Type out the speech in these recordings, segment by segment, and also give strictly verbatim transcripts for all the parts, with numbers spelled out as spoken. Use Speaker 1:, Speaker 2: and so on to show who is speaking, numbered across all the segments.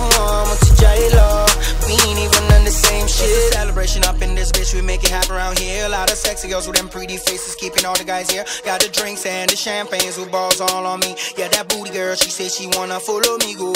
Speaker 1: suffer on, went to jail. We ain't even on the same shit. It's a celebration up in this bitch, we make it happen around here. A lot of sexy girls with them pretty faces, keeping all the guys here. Got the drinks and the champagnes with balls all on me. Yeah, that booty girl, she said she wanna follow me, go.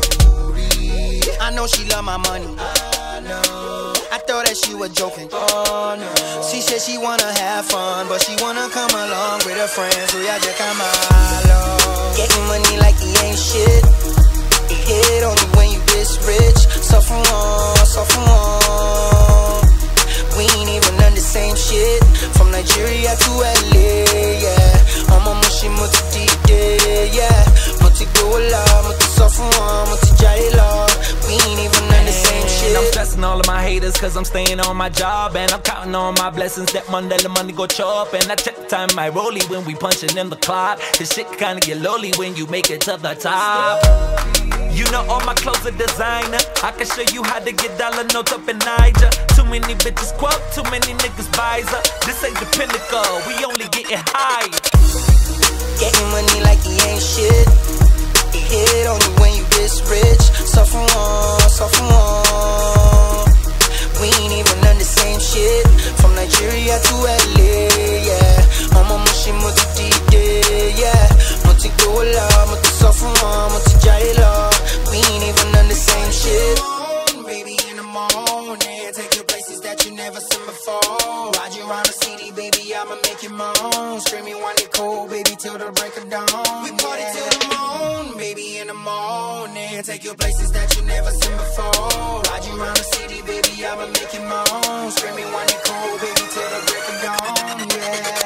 Speaker 1: I know she love my money. I know. I thought that she was joking. Oh no. She said she wanna have fun, but she wanna come along with her friends. So yeah, just come along. Getting money like he ain't shit. It hit on you when you this rich. Suffer on, suffer on. We ain't even on the same shit. From Nigeria to L A, yeah. I'm a mushi muti dide, yeah. Muti gola, muti suffer on, muti jaila. We ain't even on the same shit.
Speaker 2: I'm stressing all of my haters cause I'm staying on my job. And I'm counting on my blessings that Monday the money go chop. And I check the time my rollie when we punching in the clock. This shit kinda get lowly when you make it to the top. You know all my clothes are designer. I can show you how to get dollar notes up in Niger. Too many bitches quote, too many niggas buys up. This ain't the pinnacle, we only getting high.
Speaker 1: Getting money like he ain't shit. It hit on you when you this rich. Suffer on, suffer on. We ain't even on the same shit. From Nigeria to L A, yeah. I'm a mushi muti dide, yeah. Muti gola, muti suffer on, muti jaila. We ain't even on the same shit. Baby, in the morning, take you places that you never seen before. Ride you around the city, baby, I'ma make you moan. Screaming one day cold, baby, till the break of dawn. We party yeah. till the moon, baby, in the morning. Take you places that you never seen before. Ride you around the city, baby, I'ma make you moan. Screaming one day cold, baby, till the break of dawn, yeah.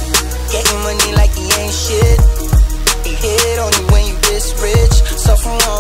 Speaker 1: Getting money like he ain't shit. It hit on you when you this rich. Suffer on.